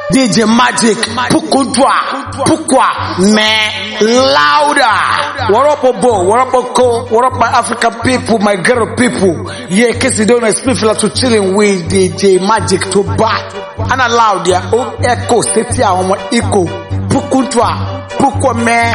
DJ Magic, Pukudwa, Pukwa, me louder. What up, Obo? What up, Oko? What up, my African people, my girl people? Yeah, case you don't know, it's people to chilling with DJ Magic to back. And loud, yeah. Oh, echo, stay on my echo. Pukudwa, Pukwa, me.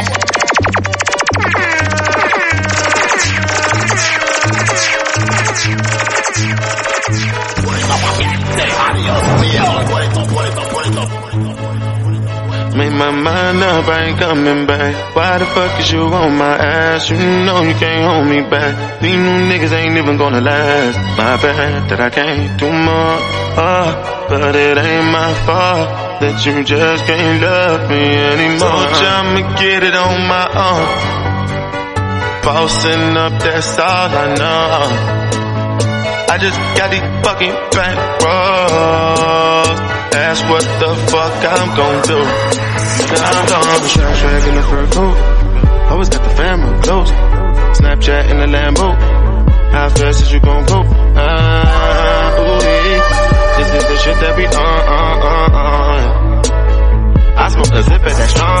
Made my mind up, I ain't coming back. Why the fuck is you on my ass? You know you can't hold me back. These new niggas ain't even gonna last. My bad that I can't do more. But it ain't my fault that you just can't love me anymore. Told you I'ma get it on my own. Bossing up, that's all I know. I just got these fucking bankrolls. Ask what the fuck I'm gon' do. I'm gone. Shack in the fur coat. Always got the family close. Snapchat in the Lambo. How fast is you gon' go? Ooh, yeah. This is the shit that we I smoke a zip at that strong.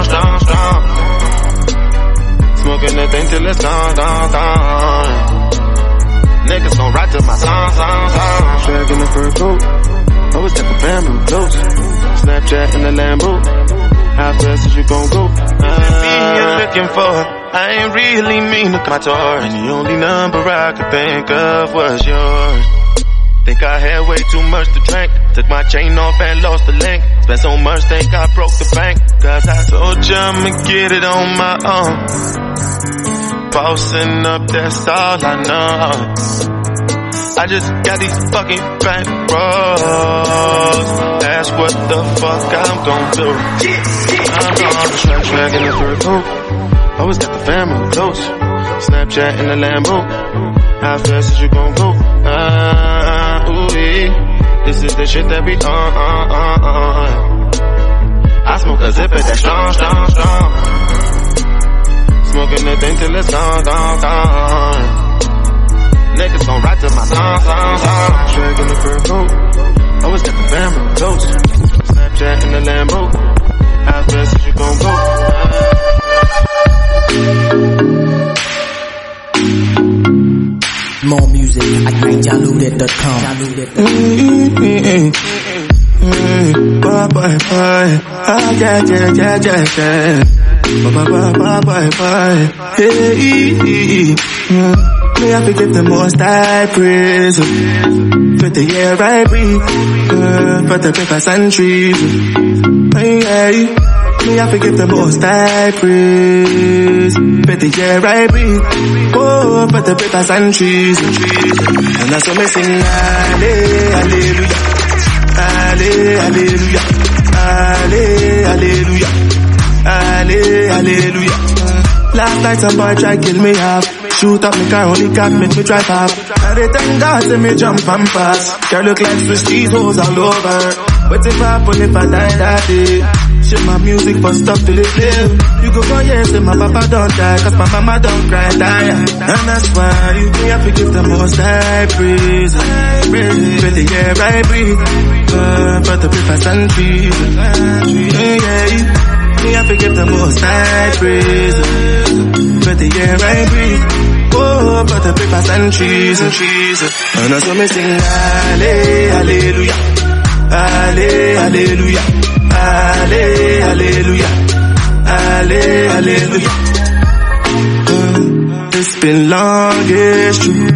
Smoking that thing till it's gone. Niggas gon' ride to my song. Shack in the fur coat. Always got the family close. Snapchat in the Lambo. How fast is you gon' go? You're looking for. I ain't really mean to my tour. And the only number I could think of was yours. Think I had way too much to drink. Took my chain off and lost the link. Spent so much, think I broke the bank. Cause I told you I'ma get it on my own. Bossing up, that's all I know. I just got these fucking bankrolls. Ask what the fuck I'm gon' do. I'm gone. Shack in the fur coat. Always got the family close. Snapchat in the Lambo. How fast is you gon' go? Ooh, yeah. This is the shit that we I smoke a zip at that strong. Smoking the thing till it's gone. Niggas gon' ride to my song. Shack in the fur coat. Always got the family close. Snapchat in the Lambo. How fast is you gon' go? More music at NineJaloaded.com. Bye. Bye. Hey. Me have to give the most I praise for the air I breathe, for the rivers and trees. Me have to give the most I praise for the air I breathe, oh, for the rivers and trees. And that's what me sing, hallelujah, hallelujah, hallelujah, hallelujah. Last night some boy try kill me half. Shoot up me car, only got make me drive off. And they thank God to me jump and pass. Girl look like Swiss cheese hoes all over. What if I pull if I die that day? Shit my music for stuff till it live. You go for years and my papa don't die, cause my mama don't cry, die. And that's why you have to give the most I praise. For the air I breathe, for the rivers and trees. Me have to give the most I praise for the air I breathe, oh, for the rivers and trees. And that's what me sing, hallelujah, hallelujah, hallelujah, hallelujah. It's been long, it's true,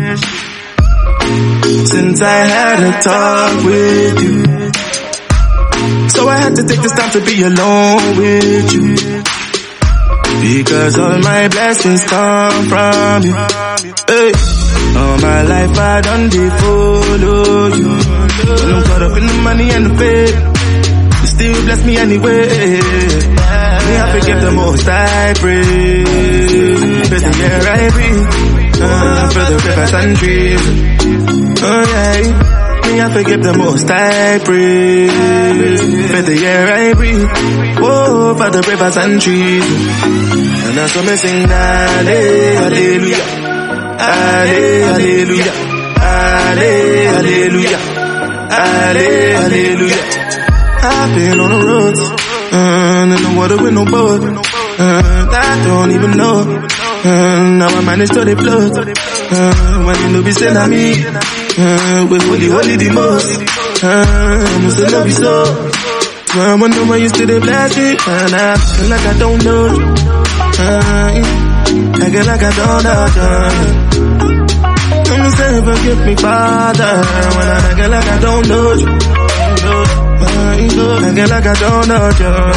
since I had a talk with you. So I had to take this time to be alone with you, because all my blessings come from you. Hey. All my life I done they follow you. When I'm caught up in the money and the fame, you still bless me anyway. Me have to give the most I praise for the air I breathe, for the rivers and trees. Oh yeah. Me have to give the most I praise for the air I breathe, oh, for the rivers and trees. And that's what me sing, hallelujah, hallelujah, hallelujah, hallelujah. I've been on the roads, in the water with no boat, I don't even know. Now I managed to float. When you know be saying I me, we holy the most. No say love you so. I wonder why you still dey bless me, and I feel like I don't know you. I feel like I don't know you. I'm saying forgive me, Father, when I feel like I don't know you. I feel like I don't know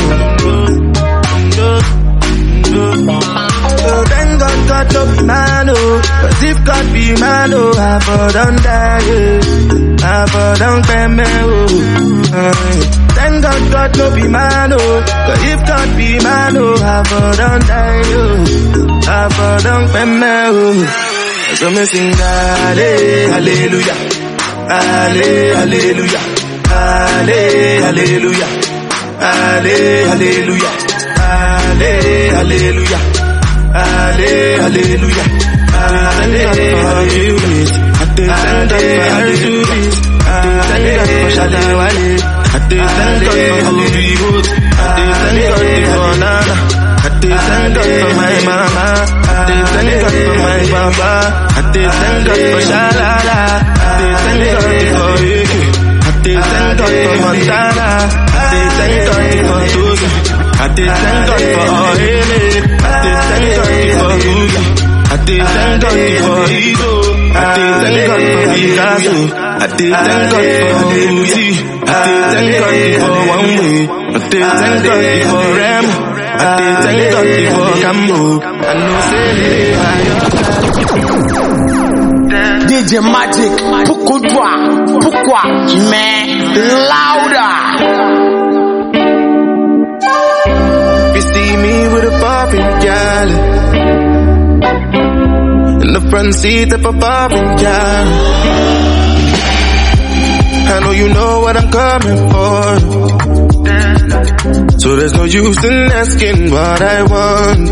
you. So thank God to be man, oh. Cause if God be man, oh, I for done die, yeah. I for done pay me, oh. Thank God to be man, oh. Cause if God be man, oh, I for done die, oh. I for done pay me, oh. So me sing hallelujah, hallelujah, hallelujah, hallelujah, hallelujah. Hallelujah, hallelujah. I thank God for Hallelujah. I thank God for Shalawale. I thank God for Hollywood. I thank God for Nana. I thank God for my mama. I thank God for my papa. I thank God for Shalala. I thank God for Ike. I thank God for Montana. I thank God for Tusa. I thank God for Ohene. I thank God for Guga. I thank God for Ido. I thank God for Picasso. I thank God for Lucy. I thank God for One Way. I thank God for Remo. I thank God for Cambo. I know say DJ Magic, Pukwa, man, louder. See me with a bobbing gal in the front seat of a bobbing gal. I know you know what I'm coming for, so there's no use in asking what I want.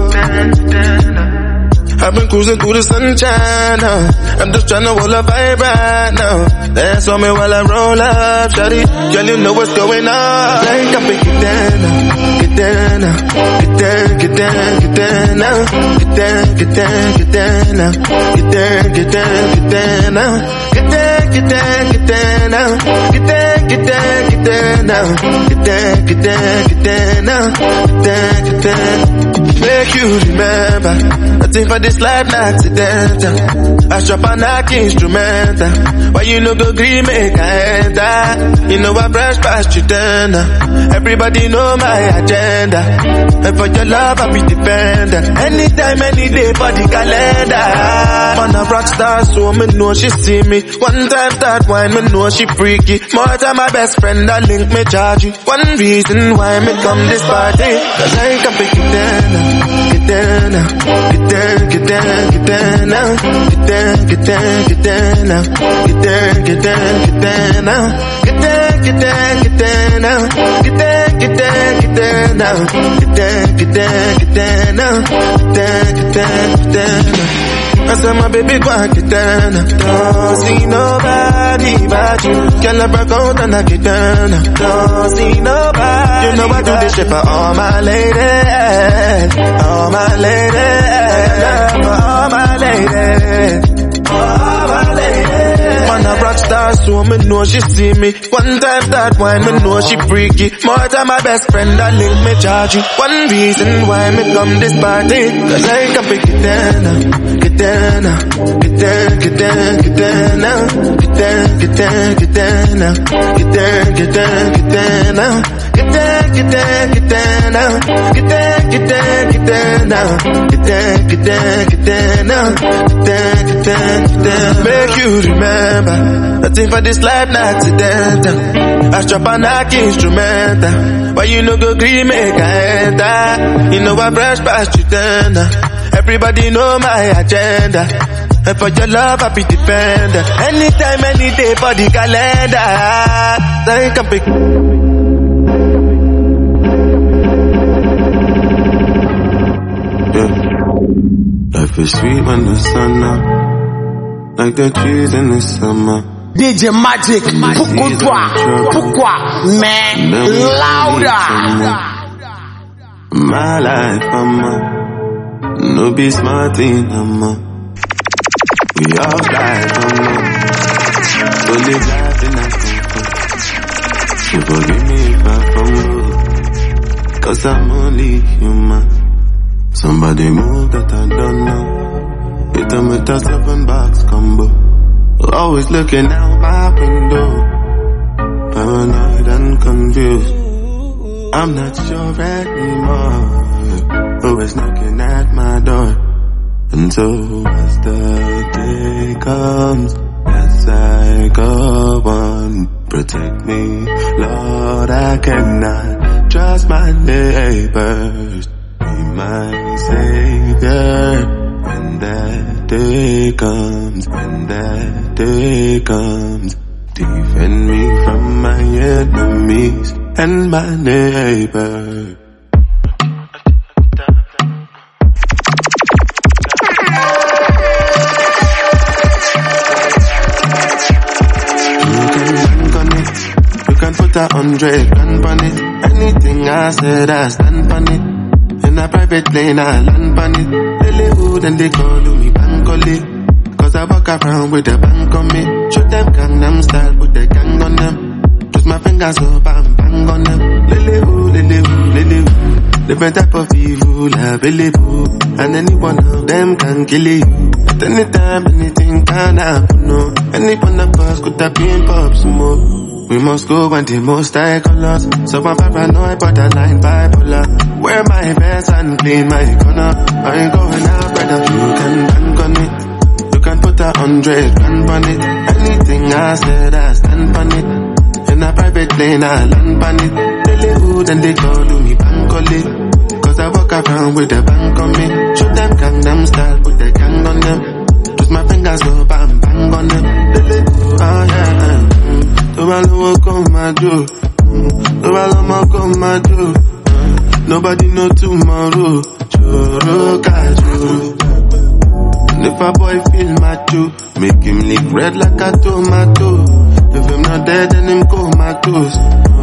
I've been cruising through the sunshine now. I'm just trying to hold a vibe right now. Dance on me while I roll up, shawty. Girl, you know what's going on. Like I'm get down now. Get down now. Get down, get down, get down now. Get down, get down, get down now. Get down, get down, get down now. Get down, get down, get down now. Get down, get down, get down now. Get down, get down, get down now. Get down, get down. Make you remember, nothing for this life not accidental. I strap a knock instrumental. Why you no go green make I enter? You know I brush past you then. Everybody know my agenda. And for your love I be defender. Anytime, any day for the calendar. Man a rock star so me know she see me. One time that wine me know she freaky. More time my best friend I link me charge you. One reason why me come this party, cause I can pick it down. Get down now, get down, get down, get down now. Get down, get down, get down now. Get down, get down, get down now. Get down, get down, get down now. Get down, get down, get down now. Get down, get down, get down now. Get down, get down, get down now. I said my baby go get down. Don't see nobody but you. Girl I broke out and I get down. Don't see nobody. You know I do this shit for all my ladies. All my ladies. For all my ladies. All my ladies. Man a rock star so me know she see me. One time that wine me know she freaky. More time my best friend I link me charge you. One reason why me come this party, cause I can pick it down now. Get down now. Get down, get down, get down now. Get down, get down, get down now. Get down, get down, get down now. Get down, get down, get down now. Get down, get down, get down now. Get down, get down, get down now. Get down, get down, get down. Make you remember, nothing for this life not accidental. I strap a knock instrumental. Why you no go green make I enter? You know I brush past you then. Everybody know my agenda. And for your love I be defender. Anytime, any day for the calendar. I can pick. Life is sweet when the sun out, like the trees in the summer. DJ Magic, pourquoi, mais louder. My life, no be smarting, we all life, only life in that so forgive me if I fumble, cause I'm only human. Somebody move that I don't know. Hit them with a 7-box combo. Always looking out my window, paranoid and confused. I'm not sure anymore. Always knocking at my door. And so as the day comes, as I go on, protect me, Lord, I cannot trust my neighbors. Be my savior. When that day comes, defend me from my enemies and my neighbor. You can put 100 gun on it. Anything I said, I stand on it. In a private lane, I land on it. Then they call me Bangoli, cause I walk around with a bang on me. Shoot them Gangnam style, put the gang on them. Twist my fingers up and bang on them. Lily-hoo. Different type of evil available, and any one of them can kill you. At any time, anything can happen, no. Any one of us could have been pop smoke. We must go when the most high colors. So I'm paranoid, borderline bipolar. Wear my vest and clean my corner. I ain't going out, brother. You can bank on it. You can put 100 grand on it. Anything I said, I stand on it. In a private lane, I land on it. Then they call me Bangoli, cause I walk around with a bank on me. Shoot them Gangnam style, put the gang on them. Twist my fingers up and bang on them. Oh yeah. Nobody know tomorrow. And if a boy feel macho, make him lick red like a tomato. If him not dead, then him comatose.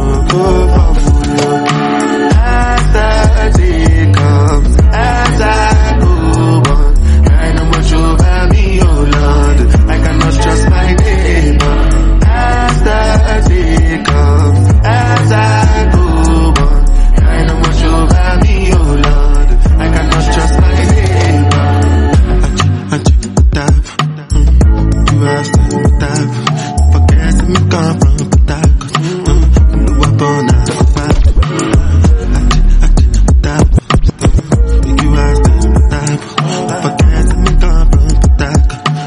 As the day comes, as I go on, I know much over me, oh Lord. I cannot trust my neighbor. As the day comes, as I go on, I know much over me, oh Lord. I cannot trust my neighbor. You have to tap. Forget me come from that. You up on that. You have to tap. Forget me come from that.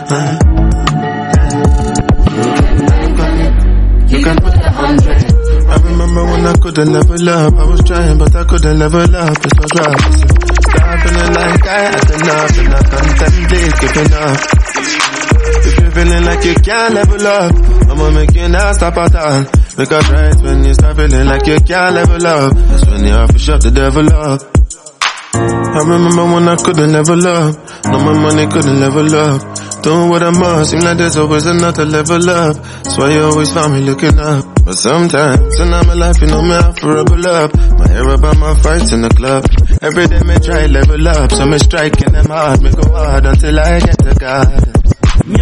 You can put 100. I remember when I couldn't level up. I was trying, but I couldn't level up. It's so dry. Start feeling like I had enough, and I contemplate giving up. If you're feeling like you can't level up, I'ma make you not stop at all. Because right when you start feeling like you can't level up, that's when you have to shut the devil up. I remember when I couldn't level up. No, my money couldn't level up. Doing what I must, seem like there's always another level up. That's why you always find me looking up. But sometimes, in my life, you know me, I have to rebel up. My hair about my fights in the club. Every day me try level up, so me striking them hard. Me go hard until I get to God. You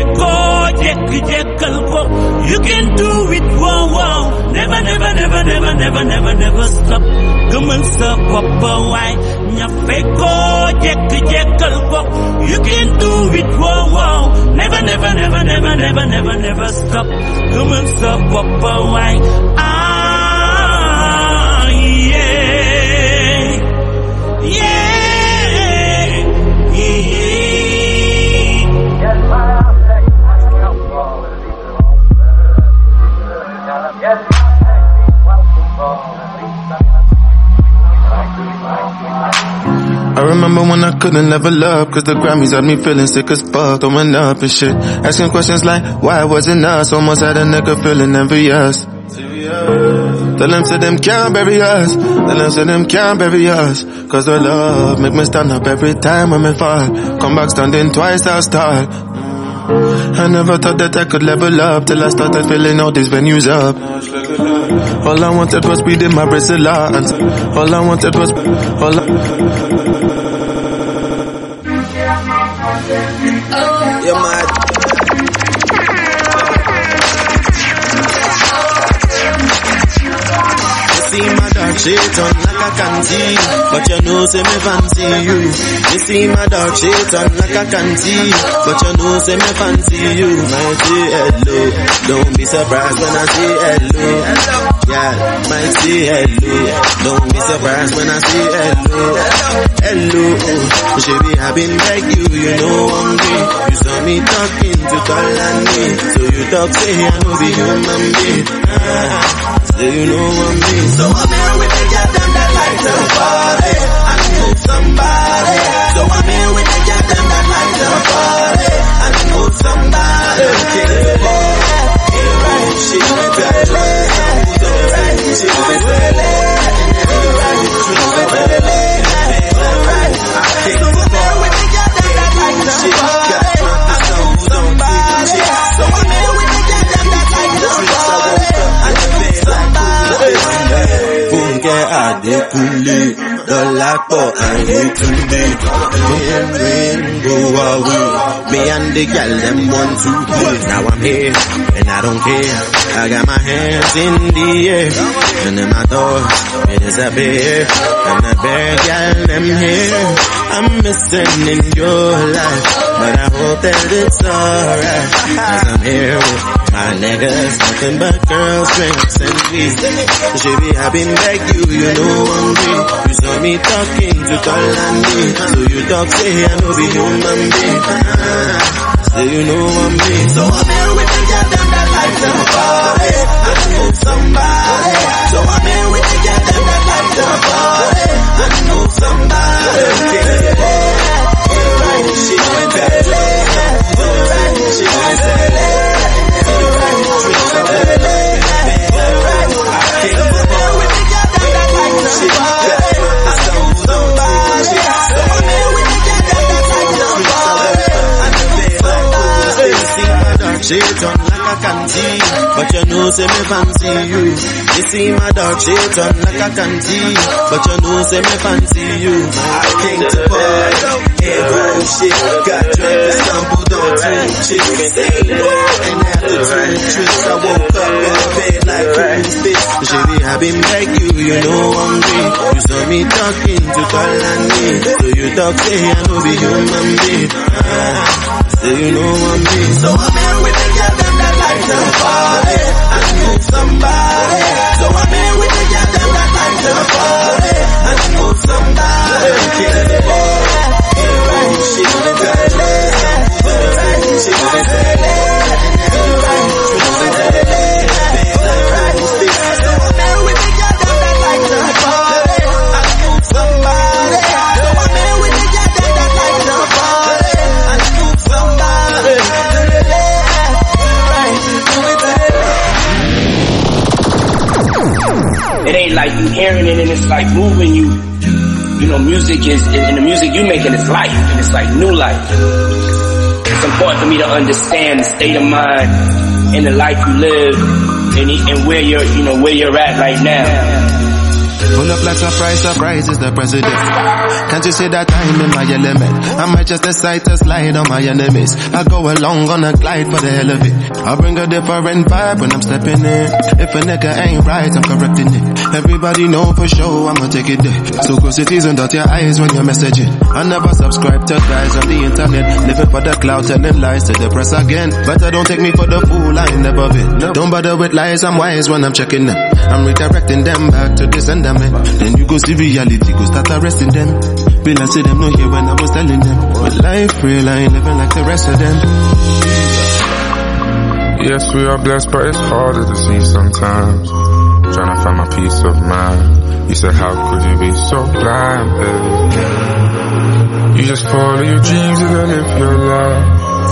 can do it, wow. Never stop. Come and stop, Papa, why? You can do it, wow. Never stop. Come and stop, Papa, why? I remember when I couldn't level up, cause the Grammys had me feeling sick as fuck, throwing up and shit. Asking questions like, why wasn't us? Almost had a nigga feeling envious. Tell them say them can't bury us. Tell them say them can't bury us. Cause the love make me stand up every time when me fall. Come back standing twice as tall. I never thought that I could level up till I started filling all these venues up. All I wanted was weed in my bracelets. All I wanted was You're mad. See my dark shades on like I can see, but you know say me fancy you. You see my dark shades on like I can see, but you know say me fancy you. Might say hello, don't be surprised when I say hello. Yeah, might say hello, don't be surprised when I say hello. Hello, baby, I've been like you know I'm me. You saw me talking to Kalani, so you talk say I know be human being. So you know I'm me. So I'm here with the girl them that like to party and move somebody. So I'm here with the girl them that like to party and move somebody. She was Adekunle, Dolapo and Yetunde. Rain go away. Me and the girl them want to play. Now I'm here and I don't care. I got my hands in the air and in my thoughts it is a bear and a bear girl them here. I'm missing in your life, but I hope that it's alright. 'Cause I'm here with my niggas, nothing but girls, drinks and weed. Baby, I've been like you know I'm real. You saw me talking to Kalani, so you talk say I know be human being. So you know I'm me. So I'm here with the girl them that like to party and move somebody. So I'm here with the girl them that like to party and move somebody. She went to she went shades on like I can see, but you know say me fancy you. You see my dark shades on like I can see, but you know say me fancy you. I came to party, every shit got drunk and stumbled on two chicks. And after two trips I woke up in the bed like Christmas bitch. Baby, I've been like you know I'm real. You saw me talking to Kalani, so you talk say I know be human being. So you know I'm me. So I'm here with the girl them that like to party and move somebody. So I'm here with the girl them that like to party and move somebody. She was she It ain't like you hearing it and it's like moving you. You know, music is, and the music you making is life, and it's like new life. It's important for me to understand the state of mind and the life you live and where you're, you know, where you're at right now. Pull up like surprise is the president. Can't you see that I'm in my element? I might just decide to slide on my enemies. I go along on a glide for the hell of it. I bring a different vibe when I'm stepping in. If a nigga ain't right, I'm correcting it. Everybody know for sure I'ma take it there. So close it is and dot your eyes when you're messaging. I never subscribe to guys on the internet, living for the cloud, telling lies to the press again. Better don't take me for the fool, I ain't never been. Don't bother with lies, I'm wise when I'm checking them. I'm redirecting them back to the sender. Then you go see reality, go start arresting them. Be like say them no hear when I was telling them. But life real, I ain't living like the rest of them. Yes, we are blessed, but it's harder to see sometimes. Trying to find my peace of mind. You said, how could you be so blind, baby? You just follow your dreams and then live your life.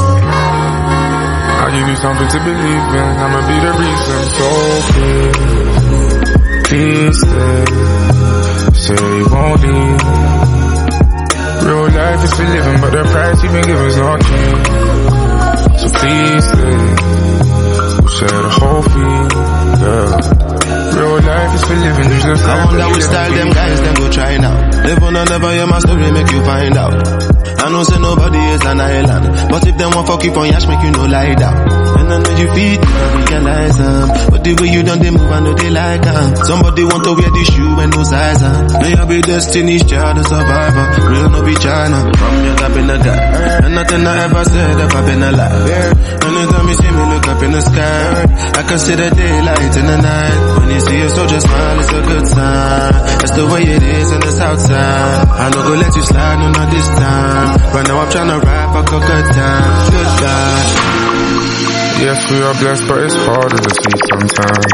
I'll give you something to believe in. I'ma be the reason, so please stay, say you won't leave. Real life is for living, but the price you've been given is not cheap. So please stay. We'll share the whole field, yeah. Real life is for living, you just I wonder which style them guys them go try now. Live on and never hear my story, make you find out. I know say nobody is an island, but if them want fuck you on yash, make you no lie down. And I know you feed, I realize but the way you done they move, I know they like somebody want to wear the shoe and no size May I be Destiny's Child, a survivor. Real no be China. From you I've been a guy, and nothing I ever said if I've been alive. Anytime you see me look up in the sky, I can see the daylight in the night. When you see a soldier smile, it's a good sign. That's the way it is in the south side. I no go let you slide, no not this time. Right now I'm tryna rap a good time. Goodbye. Yes, we are blessed, but it's harder to see sometimes.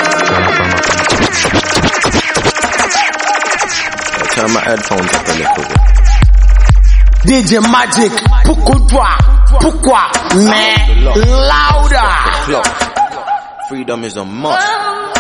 Turn my headphones up a little bit. DJ Magic, pourquoi, mais louder. Freedom is a must.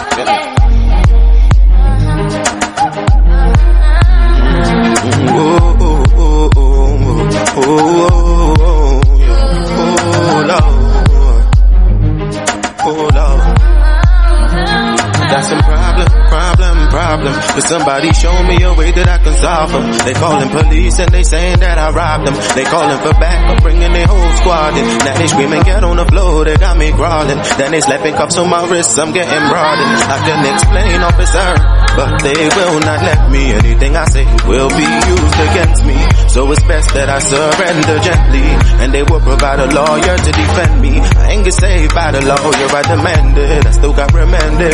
That's some problem. But somebody show me a way that I can solve them. They calling police and they saying that I robbed them. They calling for backup, bringing their whole squad in. Now they screaming, get on the floor, they got me crawling. Then they slapping cuffs on my wrists, I'm getting broadened. I can explain, officer, but they will not let me. Anything I say will be used against me. So it's best that I surrender gently, and they will provide a lawyer to defend me. I ain't get saved by the lawyer, I demand it. I still got remanded.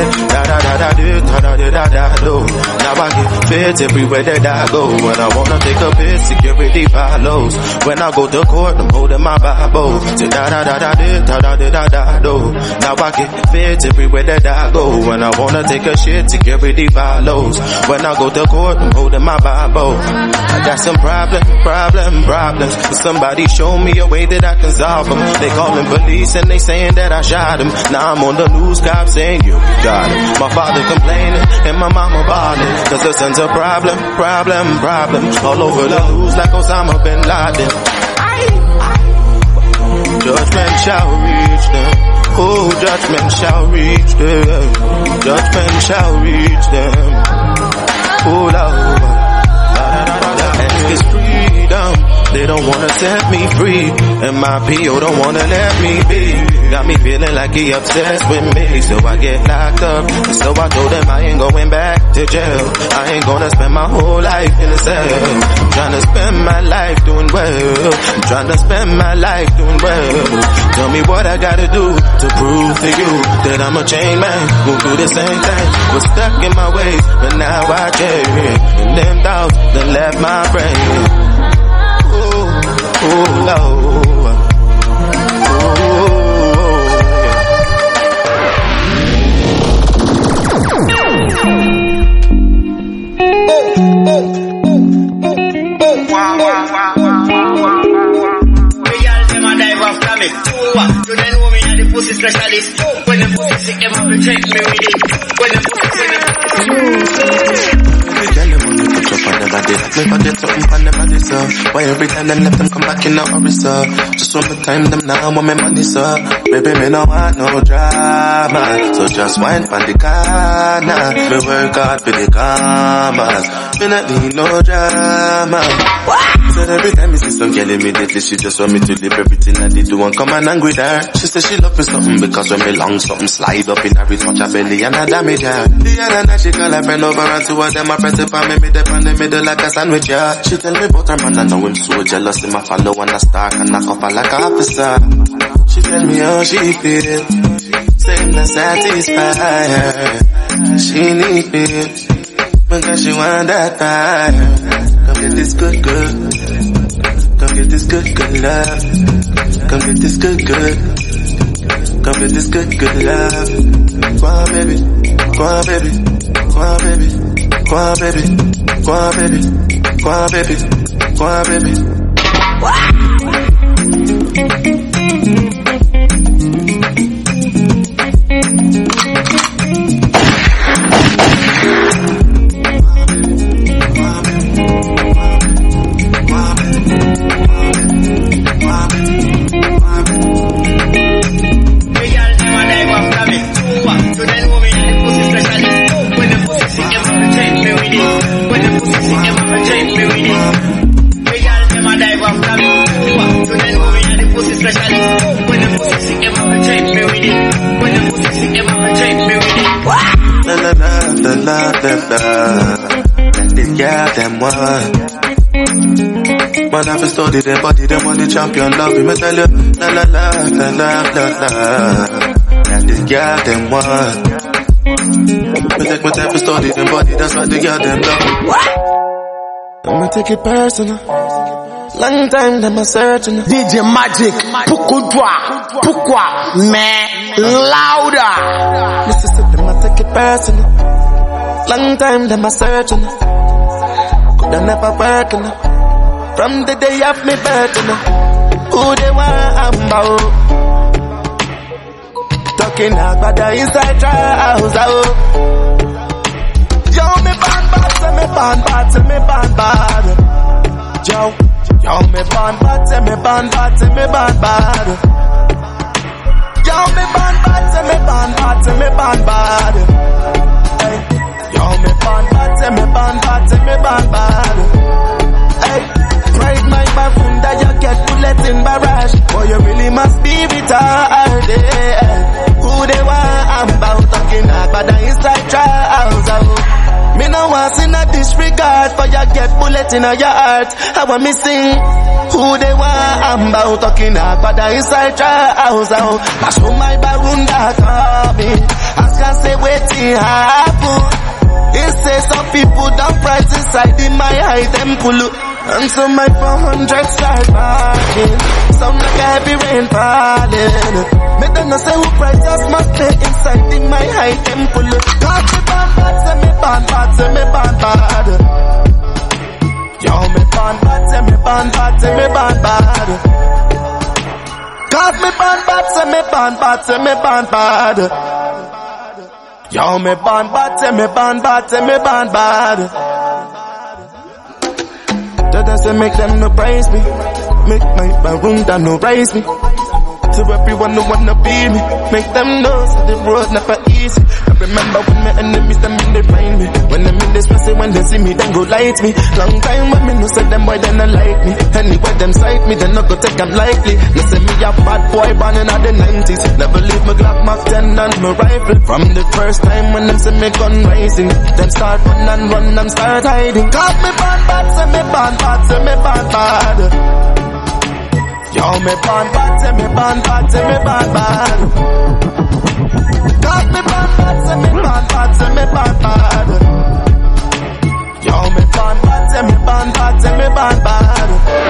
Now I get feds everywhere that I go. When I wanna take a piss, security follows. When I go to court, I'm holding my Bible. Say Now I get feds everywhere that I go. When I wanna take a shit, security follows. When I go to court, I'm holding my Bible. I got some problems. But somebody show me a way that I can solve them. They calling police and they saying that I shot him. Now I'm on the news, cops saying you got him. My father complaining and my mama balling, cause the son's a problem. All over the news like Osama bin Laden. Judgment shall reach them. Oh, judgment shall reach them. Judgment shall reach them. Oh, Lord. It's freedom. They don't wanna set me free, and my PO don't wanna let me be. Got me feeling like he obsessed with me, so I get locked up. So I told him I ain't going back to jail. I ain't gonna spend my whole life in a cell. I'm trying to spend my life doing well. Tell me what I gotta do to prove to you that I'm a chain man. Won't do the same thing. Was stuck in my ways, but now I change. And them thoughts that left my brain. Oh, Lord. You don't know me as the pussy specialist. When the pussy sick, them have to check me with it. When the pussy sick, me forget something on the body, sir. Why every time them left them come back in a hurry, sir? Just one more time them now want me money, sir. Baby, me no want no drama, so just wine from the corner. Me work hard for the commas. Me not need no drama. So every time me see some girl immediately she just want me to leave everything that they do and come and angry with her. She says she love me something because when me long something slide up in her, it touch her belly and I damage her. The other night she call her friend over and two of them I press it on me mid up in the middle like a sandwich, yeah. She tell me about her man, I know him so jealous, him I follow and I stalk and knock up her like a officer. She tell me how she feel, say him not satisfied. She need me, because she want that fire. Come get this good. Come get this good love. Come get this good. Come get this good love. Go on, baby. Go on, baby. Go on, baby. Go on, baby. Go on, baby. Go on, baby. Go on, baby. them love. Let this girl them one. Man, I've studied them body, them want the champion love. Me tell you, la la la, la la la la. Let this girl them one. Me take my time to study them body, that's why the girl them love. I'ma take it personal. Long time them a searching. DJ Magic, Pukwa, me louder. Mississippi, I'ma take it personal. Long time them a searching. Coulda never working. From the day of me birth, who they want I'm about. Talking about the inside house, yo, me ban bad, say me ban bad, say me ban bad. Yo, me ban bad, say me ban bad, say me ban bad. Yo, me ban bad, say me ban bad, say me ban bad. Hey, yo, me ban bad, say me ban bad, say me ban bad. Hey. Pride my baboon that you get bullet in barrage. Boy, you really must be retarded. Who they want I'm about talking about the inside trouser. Me no want in a disregard for you get bullet in your heart. I want me sing. Who they want I'm about talking about the inside trouser. Pass on my baboon that coming. Ask and say waiting happen. They say some people don't price inside in my high temple. And so my 400 start marching. Sound like heavy rain falling. Me don't know say who prices must stay inside in my high temple. Cause me ban bad, say me ban bad, say me ban bad. Yo, me ban bad, say me ban bad, say me ban bad. Cause me ban bad, say me ban bad, say me ban bad. Yo, me ban bad, say me ban bad, say me ban bad. That doesn't make them no praise me. Make my wound down no raise me. To everyone who wanna be me, make them know so the road never easy. I remember when my enemies them in they find me. When them in they stress when they see me, then go light me. Long time when me no say them boy they not like me. Anyway them sight me, they not go take them lightly. They say me a bad boy born in the 90s. Never leave my Glock Mark 10 and my rifle. From the first time when them say me gun rising, them start run and run, them start hiding. Cause me ban bad, say me ban bad, say me ban bad. Yo, me ban bad, say me ban bad, say me ban bad. Cause me ban bad, say me ban bad, say me ban bad. Yo, me ban bad, say me ban bad, say me ban bad.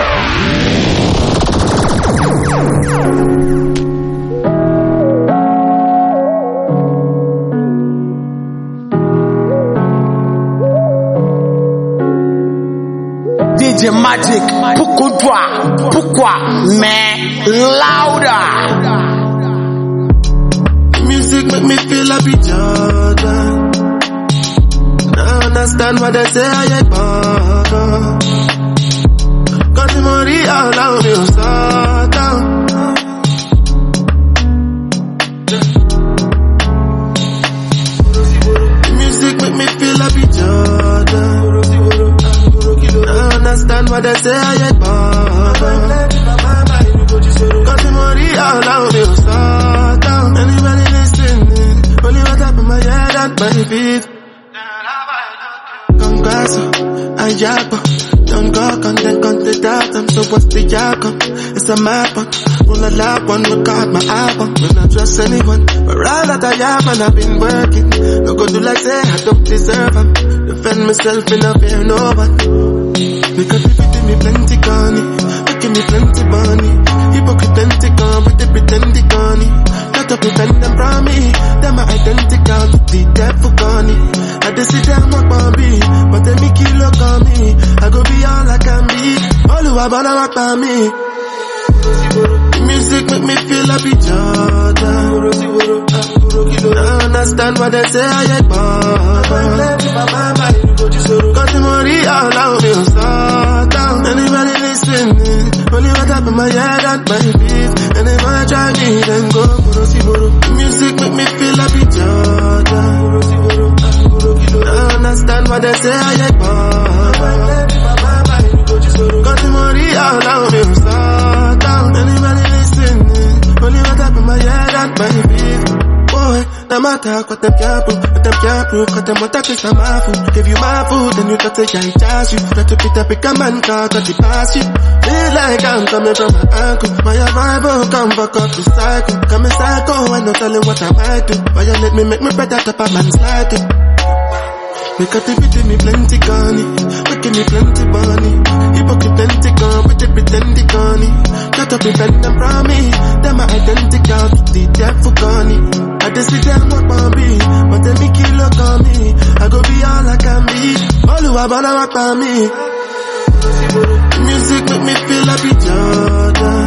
DJ Magic, Pukwa, me louder. Music make me feel happy, Jordan. Now understand what they say, I ain't bother. Got the money all out, you start down. Music make me feel happy, Jordan. Now understand what they say, I ain't bother. Got the money all out, you start down. Anybody listening? Only what up in my head and my feet. Congrats, I jackpot. Don't go, then come to that. I'm so what's the jackpot? It's a map on. All I lap on, record my album. When I trust anyone, but all that I have and I've been working. No go do like say I don't deserve them. Defend myself in a fear no one. Because if you give me plenty money, give me plenty money. Hypocrite pentagon with the pretend economy. Not to prevent them from me. Them are identical to the devil gone. I just sit down my Bobby, but then me kilo on me. I go be all I can be. All who I wanna rock by me. Music make me feel happy, Jordan. I understand what they say, I ain't bother. Got the money all out, you start down. Anybody listening? Only what up in my head and my feet. And if I try me, then go. Music make me feel happy, Jordan. I understand what they say, I ain't bother. Got the money all out, you start down. Anybody listening? Only what up in my head and my feet. Boy, them attack, what them can't prove, what them can't prove, cause them want to taste of my food. Give you my food, then you got to can't charge you. Got to pick a man car, got to pass you. Feel like I'm coming from my ankle. My arrival come fuck up the cycle. Come and psycho, I no telling what I might do. Why you let me make me better top a man's like it? Me got the beat me plenty gunny, making me plenty money. Hypocrite plenty gun, with the pretend gunny. Got to prevent them from me, them my identical, the devil gunny. I just see them work on me, but then me kill look on me. I go be all I can be, all who I wanna work on me. Music make me feel like a Jordan.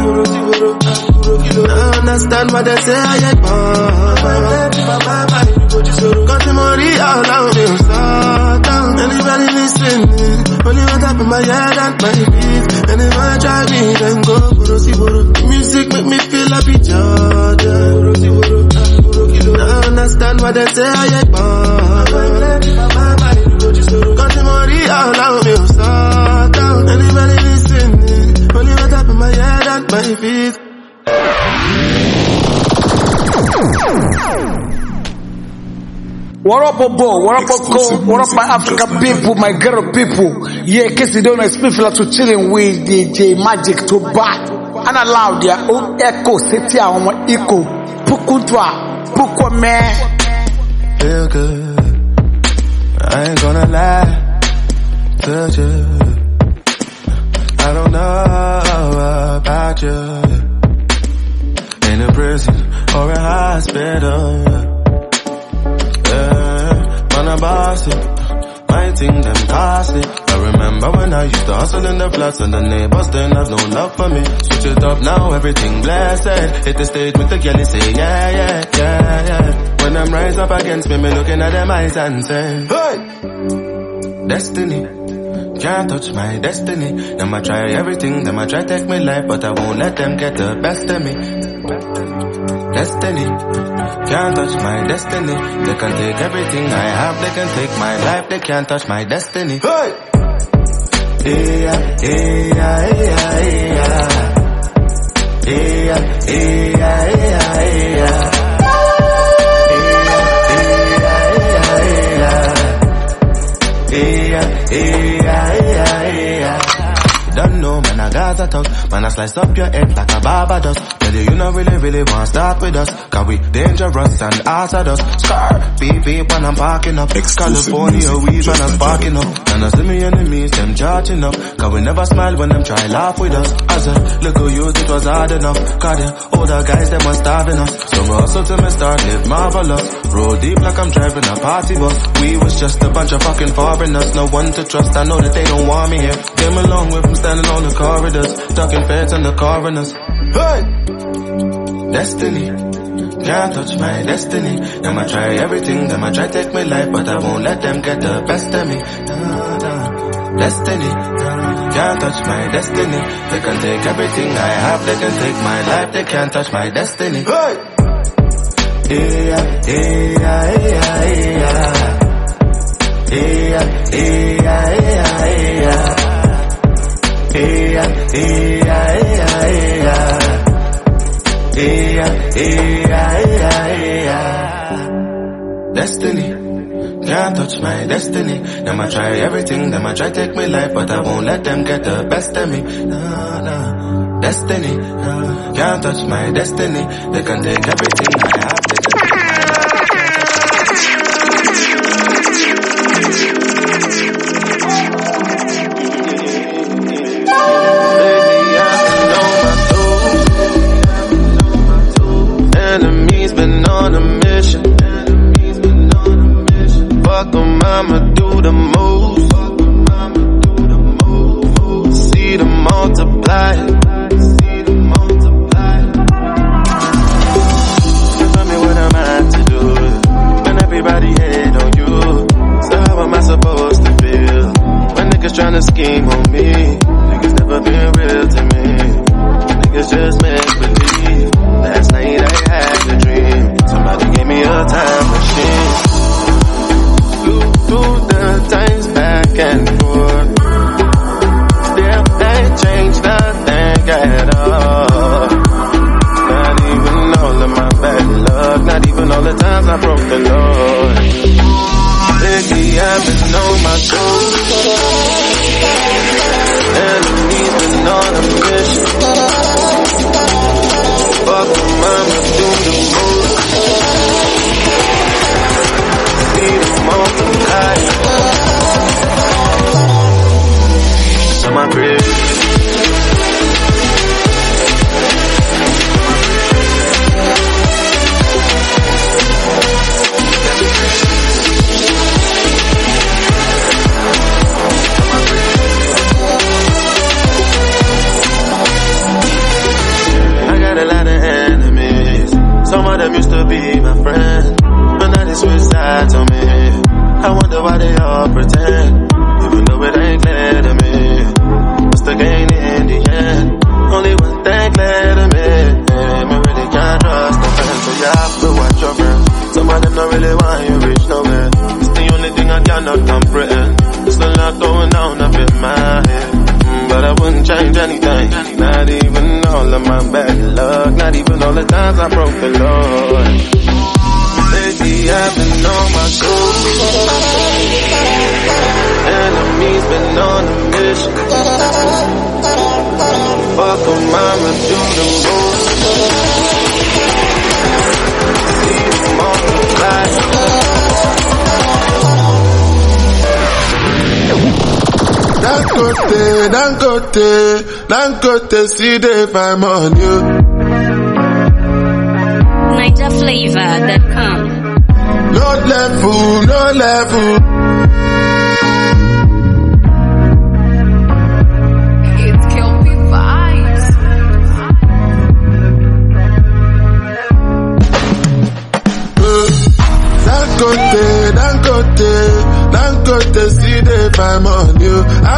I understand what they say, I ain't born. Cause the money all around me, anybody listening, only one top of my head and my feet. And if I try me, then go buru. Music make me feel like a Jordan. I understand what they say, I ain't born. Cause the money all around me, anybody listening, only one top of my head and my feet. What up, Bobo? What up, Oko? What up, my African people, my ghetto people? Yeah, in case you don't know, it's me feel to chilling with DJ Magic to back. And allow their own echo, city, our echo. Pukutwa, Pukwa man. Feel good. I ain't gonna lie to you. I don't know about you. In a prison or a hospital. Man, I boss it. My thing, them toss it. I remember when I used to hustle in the flats and the neighbors didn't have no love for me. Switch it up now, everything blessed. Hit the stage with the girl, say yeah, yeah, yeah, yeah. When them rise up against me looking at them eyes and say, hey! Destiny. Can't touch my destiny. Them I try everything, them I try take my life, but I won't let them get the best of me. Destiny. Can't touch my destiny. They can take everything I have, they can take my life, they can't touch my destiny. Hey! Yeah, yeah, yeah, yeah. Yeah, yeah, yeah, yeah. Don't know, man, I got a talk. Man, I slice up your head like a Barbados. Tell you not really want to start with us. Cause we dangerous and hazardous. Scar, beep, beep when I'm parking up. California weed when I'm sparking up. And I see me enemies, them charging up. Cause we never smile when them try laugh with us. As a little youth, it was hard enough. Cause the older guys, them was starving us. So we hustle till me start live marvelous. Roll deep like I'm driving a party bus. We was just a bunch of fucking foreigners. No one to trust, I know that they don't want me here. Came along with them standing on the corridors. Talking feds and the coroners. Hey! Destiny. Can't touch my destiny. Them I try everything, them I try take my life, but I won't let them get the best of me. Destiny. Can't touch my destiny. They can take everything I have, they can take my life, they can't touch my destiny. Hey! Yeah, yeah, yeah, yeah. Yeah, yeah, yeah, yeah. Yeah, yeah, yeah, yeah. Yeah, yeah, yeah. Destiny. Can't touch my destiny. Them I try everything, them I try take my life, but I won't let them get the best of me. No, no. Destiny. Can't touch my destiny. They can take everything I have, they can take my Enemies been on a mission. Fuck 'em, I'ma do the most. See them multiply. Tell me what am I to do when everybody hate on you? So how am I supposed to feel when niggas tryna scheme on me? Niggas never been real to me. Niggas just make believe. Last night I had a dream. Somebody gave me a time machine. Flew through the times back and forth. Still ain't changed nothing at all. Not even all of my bad luck. Not even all the time times I broke the law. Lately I've been on my toes. Enemies been on a mission. Fuck them, I'ma do the most. See them multiply. To my crib. A lot of enemies. Some of them used to be my friend, but now they switch sides on me. I wonder why they all pretend, even though it ain't clear to me. What's the gain in the end? Only one thing clear to me. Me really can't trust the fans, so you have to watch your friends. Some of them don't really want you reach nowhere. It's the only thing I cannot comprehend. There's a lot going on up in my head, but I wouldn't change anything. Not even all of my bad luck, not even all the times I broke the law. Lately I've been on my toes. Enemies been on a mission. Fuck them, I'ma do the most. See them multiply. Dangote, see the fame on you. NigerFlavor.com. No level. It's Kelpie vibes. Dangote, see the fame on you. I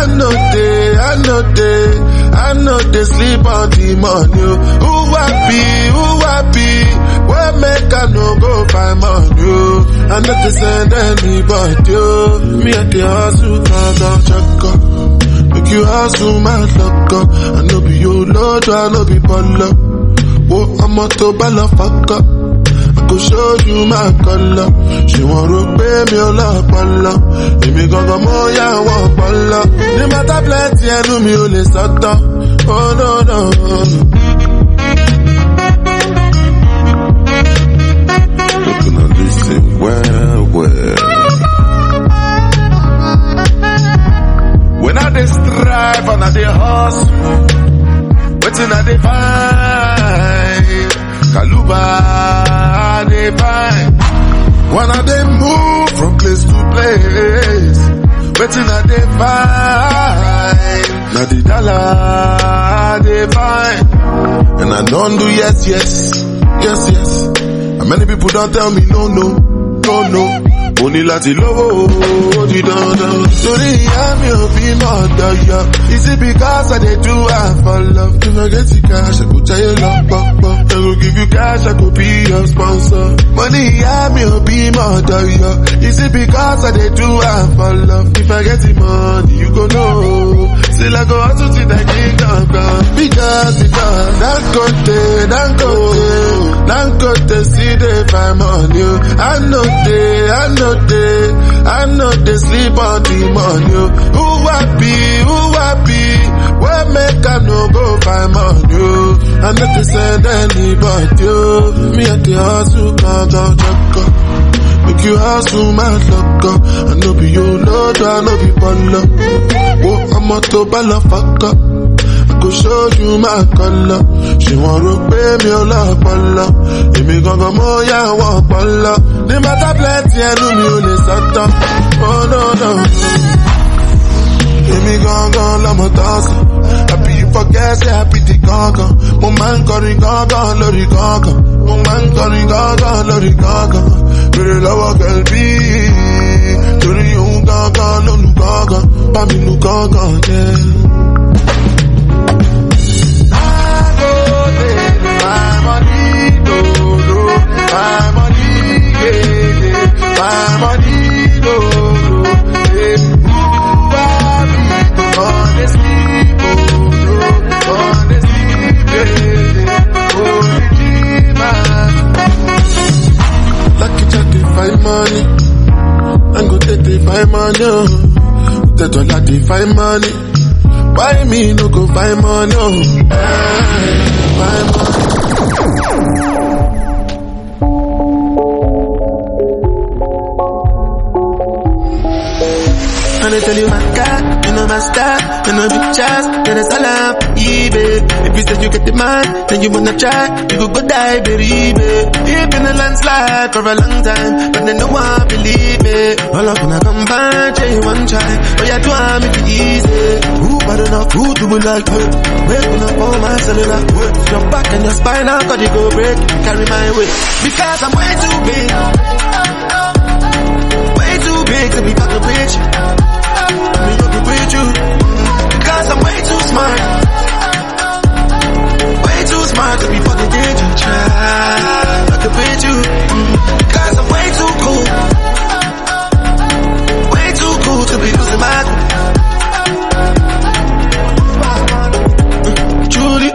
know they sleep on the money. Who happy? Where make I no go find money? I know to send anybody. Me at the hustle, can't check up. Make you hustle, my luck up. I know be your lord, I know be baller. Oh, I'm a to baller, fuck up. I could show you my color. She want to pay me all up, Allah. If me go more, yeah, I want Allah. No matter plenty, I know me only sata. Oh, no. Looking at this thing, well. When I dey strive and I dey hustle, waiting I dey find Kaluba they find. When I they move from place to place, waiting I they find. Now the dollar they find. And I don't do yes. And many people don't tell me no. Only láti lówó di dandan. Torí ìyá mi ò bí mọ̀dọ̀ yọ. Is it because I dey do am for love? If I get the cash, I go tell you love pọ̀pọ̀. I go give you cash, I go be your sponsor. Money ìyá mi ò bí mọ̀dọ̀ yọ. Is it because I dey do am for love? If I get the money, you go know. Still I go hustle till I kingdom come. Because Dangote, see the fame on you. I know they sleep on the money. Who happy? Where make I no go find money? I know to send anybody. Me at the hustle, can't check up. Make you hustle, my luck up. I know be your lord, I know be baller. Oh, I'm a to baller, fuck up. I could show you my color. She want to pay me all up, Allah. If me gon' more, yeah, I want baller. The matter plenty, I know me only sata. Oh, no. If me gon' la mo dancer. Happy you forget, say happy the gaga. Mo man kọrin gaga, lórí gaga. Mo man kọrin gaga, lórí gaga. Bèrè lọ́wọ́ kẹ̀lbí. Torí òun gaga, ló lu gaga. Bá mi lu gaga, yeah. My money, no. My money, yeah. My money, no. Lucky money. I'm go take the find money. Take all that the find money. Why me no go find money? Find money. And I tell you my God, you know my style, you know big chance, then it's all up, eBay. If you say you get the man, then you wanna try, you go die, baby. You've been a landslide for a long time, but then no one believe it. All up when I come back, tell you one try, but you do want me to easy. Who bad enough, who do it like her? Wake up on my cellular, your back and your spine, how could you go break? Carry my weight, because I'm way too big. Way too big to be fucking with you. Me looking with you, because I'm way too smart. Way too smart to be fucking with you. Try looking with you, because I'm way too cool. Way too cool to be losing my cool. Julie,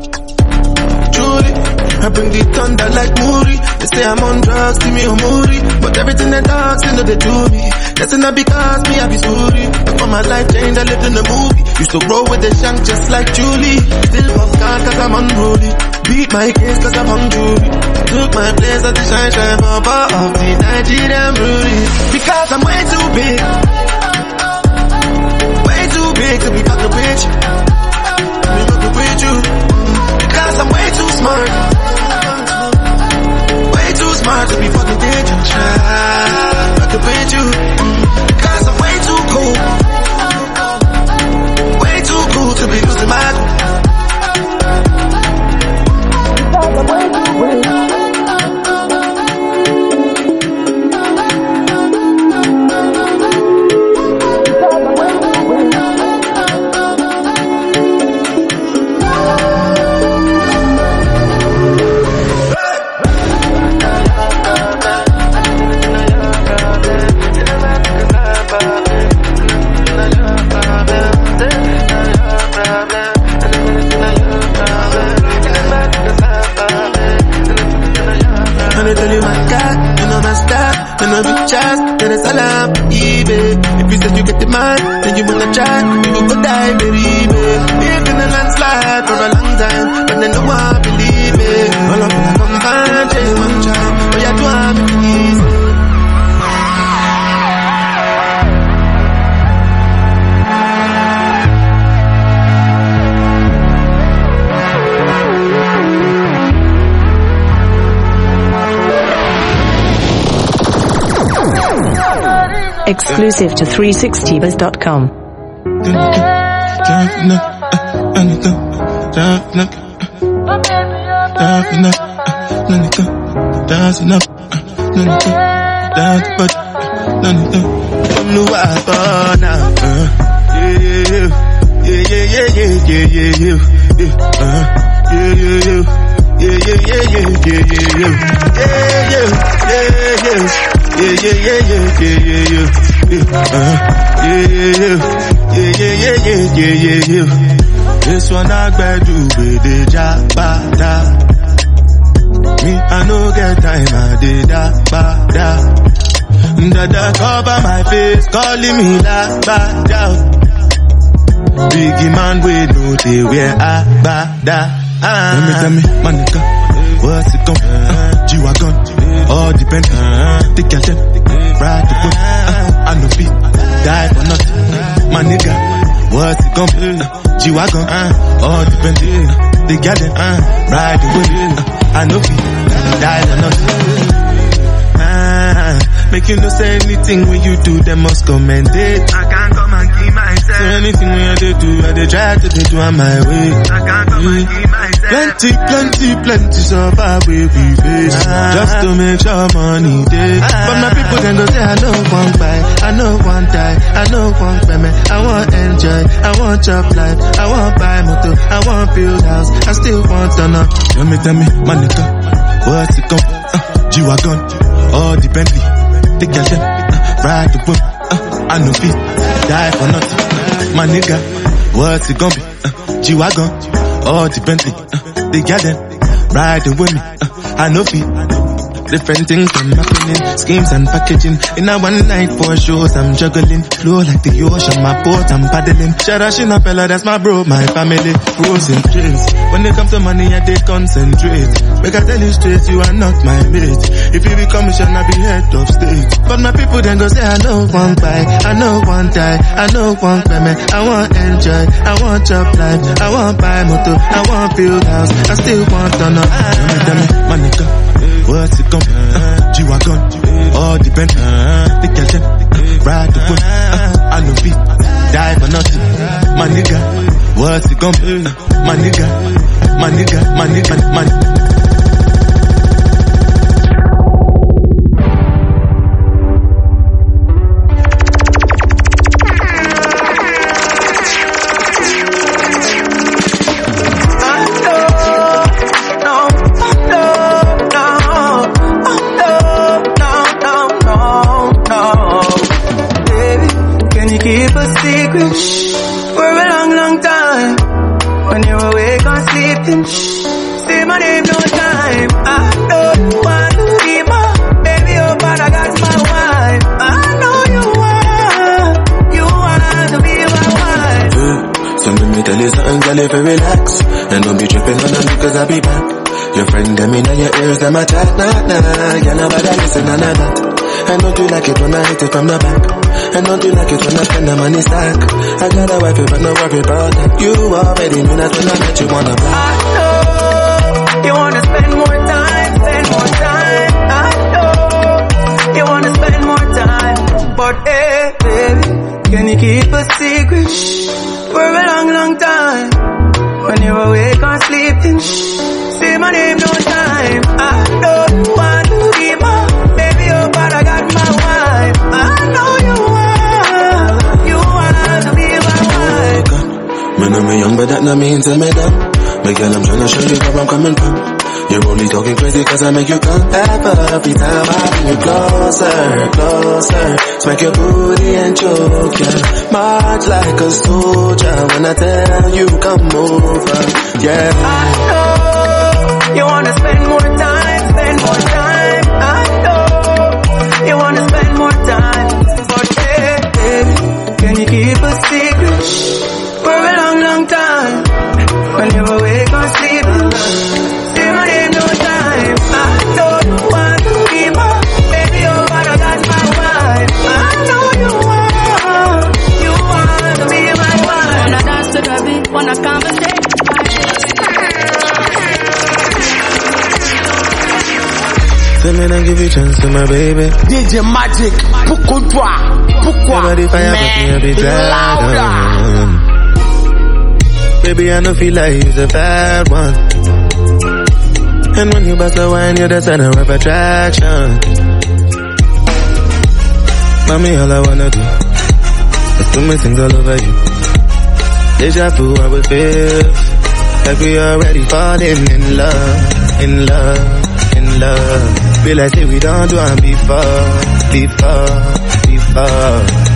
I bring the thunder like Moody. They say I'm on drugs, see me on Moody, but everything they talk, they know they do me. That's not because me, I be sorry. For my life change, I lived in the movie. Used to roll with the shank just like Julie. Still pop card cause I'm unruly. Beat my case cause I'm hungry. Took my place at the shine bar of the Nigerian Rudy. Because I'm way too big. Way too big to be fucking with you. Me looking with you. Because I'm way too smart. Way too smart to be fucking with you. Try fucking with you. Cause I'm way too cool. Way too cool to be losing my cool. Then it's all up, eBay. If you said you get the man, then you wanna try, you go die, baby. We've been a landslide for a long time, but then no one believe it. All of them come back, say one time, but you do want me to easy. Exclusive to 360buzz.com. This one I better with the jabada. Me, I no get time, I did that. Dada cover my face, calling me like bada. Biggie man, we know they wear a bada. Tell me, my nigga, what's it come? G-Wagon, all depend. Take your time, ride the boat. I no fit, die for nothing. My nigga, what's it come? G-Wagon, all depend. Take your time, ride the boat. I no fit, die for nothing. Make you no say anything when you do, they must commend it. I can't come and keep myself. So anything when they do, I try to do on my way. I can't come and keep myself. Plenty survive we face. Just to make sure money day. But my people then go say I know one buy, I know one die, I know one payment. I want enjoy, I want job life, I want buy motor, I want build house, I still want to know. Tell me, my nigga, what's it come? G-Wagon, all the Bentley. Take your time, ride the whip, I no fit, die for nothing. My nigga, what's it gonna be? G-Wagon, all the Bentley, take your time, ride the whip, I no fit, Different things I'm happening, schemes and packaging. In a one night for shows I'm juggling. Flow like the ocean, my boat I'm paddling. Sharashina fella, that's my bro, my family. Rose and trains. When they come to money, I they concentrate. Make I tell you straight, you are not my mate. If you become mission, I be head of state. But my people then go say, I know one buy, I know one die, I know one payment. I want enjoy, I want job life, I want buy motor, I want build house, I still want to know. Tell me, my nigga, what's it come? G-Wagon, all depend. The kitchen, ride the boat, I love it, die for nothing. My nigga, what's it come? My nigga, my nigga, my nigga, my nigga. For a long, long time. When you're awake or sleeping, say my name no time. I don't want to be my baby, oh, but I got my wife. I know you want to be my wife. So let me tell you something, girl, if you relax. And don't be tripping on them because I'll be back. Your friend, them in your ears, them attack, nah. Girl, nobody listen, none of that. And don't you like it when I hit it from the back? And don't you like it when I spend the money stack? I got a wife, but no worry about that. You already knew that when I met you wanna buy. I know you wanna spend more time, I know you wanna spend more time. But hey, baby, can you keep a secret for a long, long time? When you're awake or sleeping, say my name no time. I don't want to be my baby, oh, but I got my wife. I know you want to be my wife. Man, I'm young, but that not mean tell me that. My girl, I'm trying to show you where I'm coming from. You're only talking crazy cause I make you come. Every time I bring you closer, closer. Smack your booty and choke ya. March like a soldier when I tell you come over. Yeah. I know you wanna spend more time, I know you wanna spend more time. But hey, baby, can you keep a secret for a long, long time? When you're awake or sleeping, say my name no time. I don't want to be my baby, oh, but I got my wife. I know you want to be my wife. Wanna dance to the beat, wanna conversate. Tell me and give you a chance to my baby. DJ Magic, Pukudwa, louder. Baby, I know feel like you're a bad one. And when you bust the wine, you're the center of attraction. Mommy, all I wanna do is do my things all over you. Deja vu, I would feel like we already falling in love, in love, in love. Feel like we don't do it before.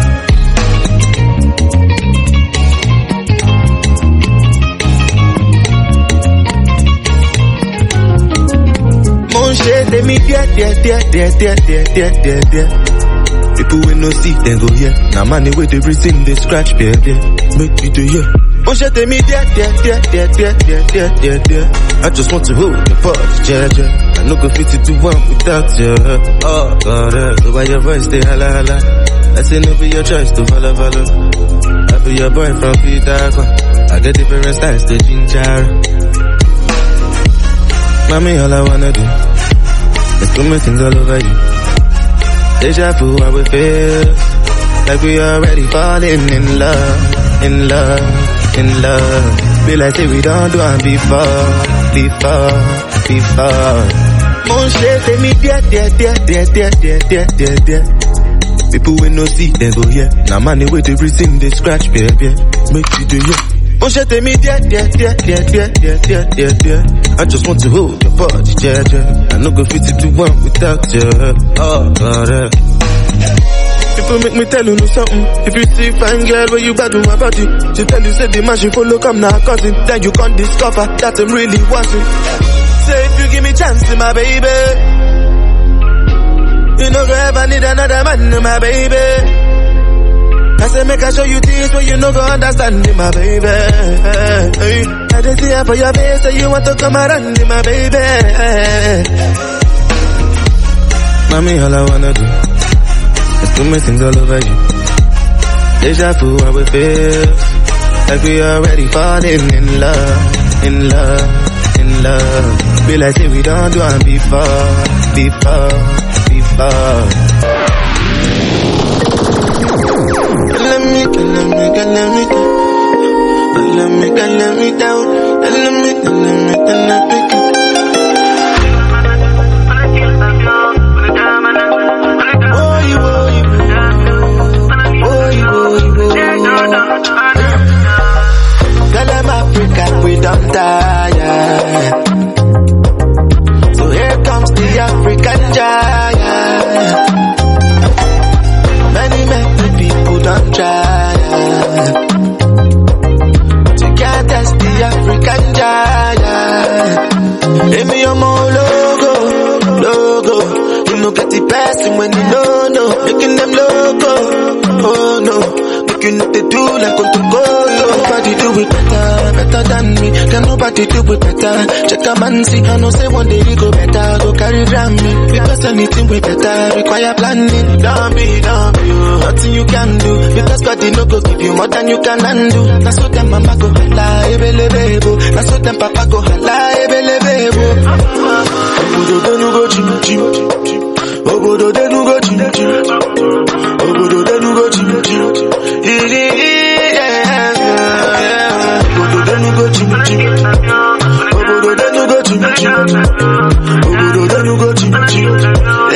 Shit, they me dear. People will no see, then go here. Now money with everything they scratch, baby. Make you do yeah. Oh shit, they me dear. I just want to hold your body, yeah. I no go fit to do one without you. Oh God, so why your voice stay holla. I say no be your choice to follow. I be your boy from Peter. I get different styles to ginger. Mommy, all I wanna do is do my things all over you. Deja vu, I will feel like we already falling in love, in love. Feel like we don't do it before. Mon shit, they me dear. People will no see, then go here. Now money with everything they scratch, baby. Make you do yeah. Oh shit, they me dear. I just want to hold your body, yeah. I no go fit to do one without you. Oh God, People make me tell you no something. If you see fine girl where you bad with my body, she tell you say the man she follow come now cousin. Then you can't discover that I'm really wanting. Say if you give me chance, my baby, never need another man, my baby. I say make I show you things where you no go understand, my baby. Hey, I just see her for your face, say you want to come around, my baby. Mommy, all I wanna do is do my things all over you. Deja vu, how it feels, like we already falling in love, in love, in love. Be like say we don't do it before. Let me Africa, we don't die. So here comes the African giant. Many people don't try to can't test the African giant. Let me on my logo. You know get the person when you know, making them logo. Oh no, making what they do like go. Nobody do it better than me. Can nobody do it better? Check a man see, I know say one day we go better. Go carry Grammy, because anything we better require planning. Don't be, nothing you can do, because God no go give you more than you can undo. That's what them mama go hala, ebelebebo. That's what them papa go hala, ebelebebo. Obodo denu go chim. Obodo denu go chim. Obodo denu go chim. Obodo denu go chim. Obodo denu go chim. Obodo denu go chim.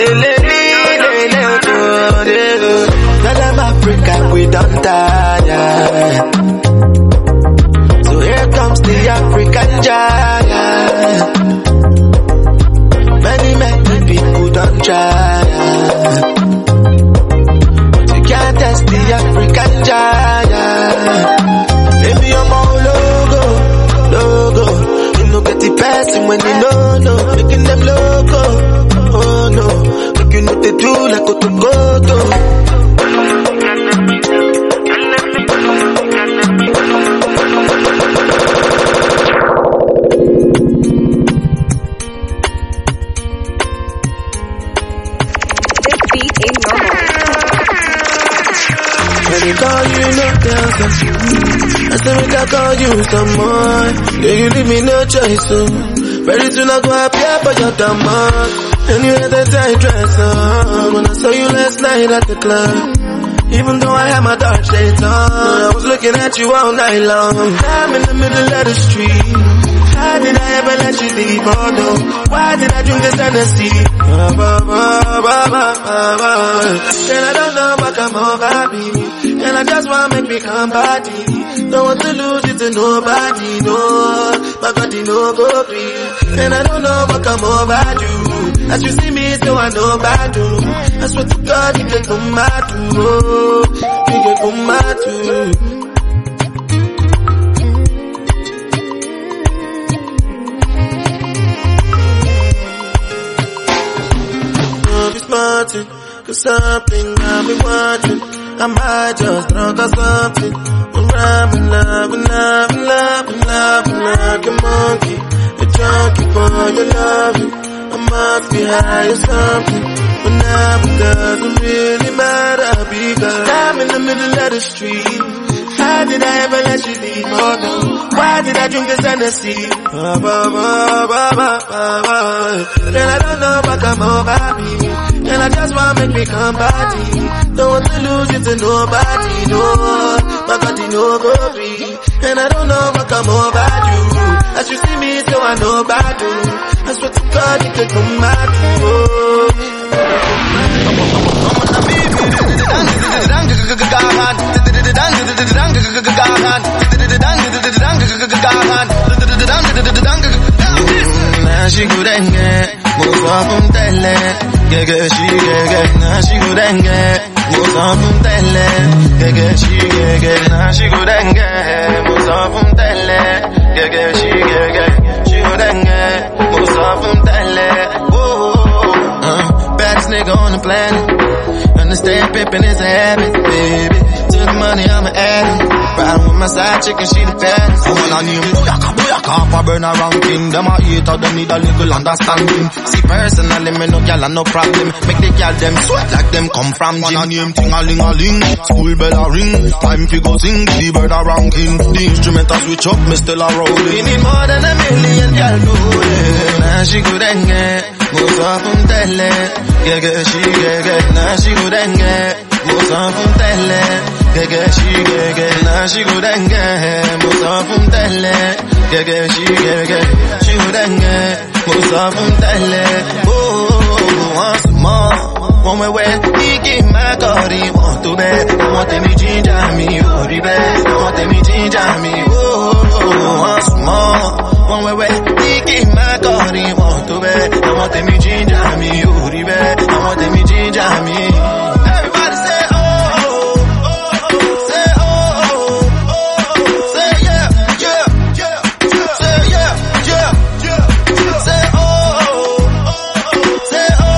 Tell them Africa we don't die. So here comes the African giant. Many people don't try. But you can't test the African giant. Baby, I'm all logo. You know get the person when you know, making them logo. Oh no, making what they do like Otokoto. When they call you, no girl, I say we can call you some more. Yeah, you leave me no choice, so very soon I go appear for your demand. And you had that tight dress on when I saw you last night at the club. Even though I had my dark shades on, I was looking at you all night long. I'm in the middle of the street. How did I ever let you leave? Oh no, why did I drink this Tennessee? And I don't know what come over me, and I just want to make me come body. Don't want to lose it to nobody, no. My body no go free. And I don't know what come over you. As you see me, so I know about you. I swear to God, you can come out too. You can come out too. Cause something I've been watching, I might just drunk or something. When I'm loving like a monkey, a junkie for your loving. I must be high or something, but now it doesn't really matter because I'm in the middle of the street. How did I ever let you leave? Oh no, why did I drink this Tennessee? And I don't know what come over me, and I just want to make me come body. Don't want to lose it to nobody, no. My body no go free, and I don't know what come over you. As you see me, so I know about you. I swear to God, you can come out. Now she go denge, move on from tele. Get she get. Now she go denge, move on from tele. Get she get. Now she go denge, move on from tele. Get she get. She go denge, move on from tele. nigga on the planet. Understand pimpin' is a habit, baby. To the money, I'm an addict. Riding with my side chicken, she the baddest. I wanna name Booyaka, Booyaka, for burn a ranking. Them a hater, them need a little understanding. See, personally, me no gyal and no problem. Make the gyal them sweat like them come from gym. Wanna name ting-a-ling-a-ling. School bell a ring. Time fi go sing, the bird a ranking. The instrument a switch up, me still a rolling. We need more than a million gyal do it. Now she go dengue. Goes off from tele, get she get, now she go dengue. Goes off from tele, get she get, now she go dengue. Goes off from tele, get she get, she go dengue. Goes off from tele, oh, once more. One way, he give my body, want to bed, want me ginger me, oh, the best, want me ginger me, oh, once more. One way, he give my body, want to bed, want me ginger me, oh, the best, want me ginger me. Everybody say, oh, say, oh, say, yeah, yeah, yeah, say, yeah, yeah, say, oh, say, oh.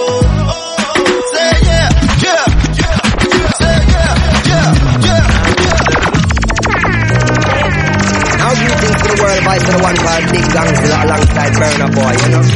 Voice of the one called Big Gangster alongside Burna Boy, you know?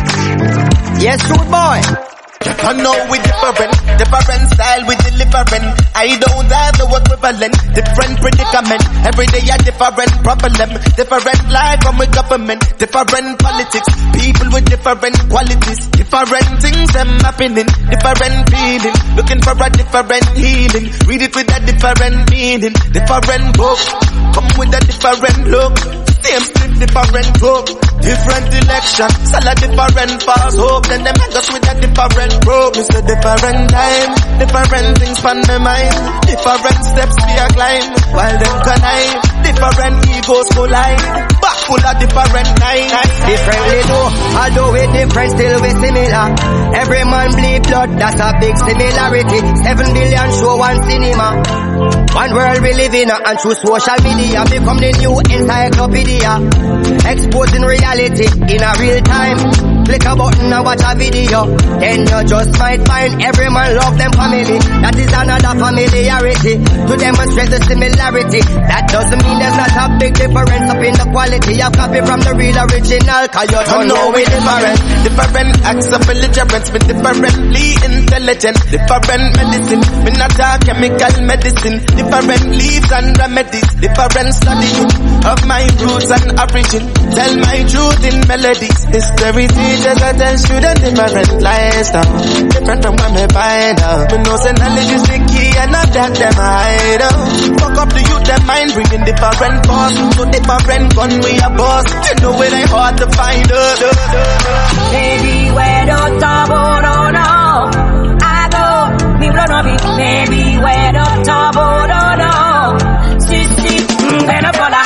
Yes, shoot boy. I know we different style we delivering. I don't have no equivalent, different predicament. Every day a different problem, different life from with government, different politics, people with different qualities, different things them happening, different feeling, looking for a different healing. Read it with a different meaning, different book, come with a different look. Same split, different group, different election, sell a different fast hope, then them hang us with a different group. It's a different time, different things from the mind, different steps we are climb, while them connive, different egos collide, back full of different nights. Differently though, although we different, still we similar. Every man bleed blood, that's a big similarity. 7 billion show one cinema. One world we live in, and through social media become the new encyclopedia. Exposing reality in a real time. Click a button and watch a video, then you just might find every man love them family. That is another familiarity to demonstrate the similarity. That doesn't mean there's not a big difference up in the quality of copy from the real original, cause you don't know we different. Different acts of belligerence, we differently intelligent. Different medicine, we not a chemical medicine. Different leaves and remedies, different study of my roots and origin. Tell my truth in melodies. History teaches I tell students different lifestyle, different from what me find out. Me know say knowledge is the key and not that them hide out. Fuck up the youth, them mind bringing different boss. So different gun we a boss. You know it ain't hard to find us. Baby, where the trouble, no, no. I go, me run a bit. Baby, where the trouble, no, no. Sissy, when I fall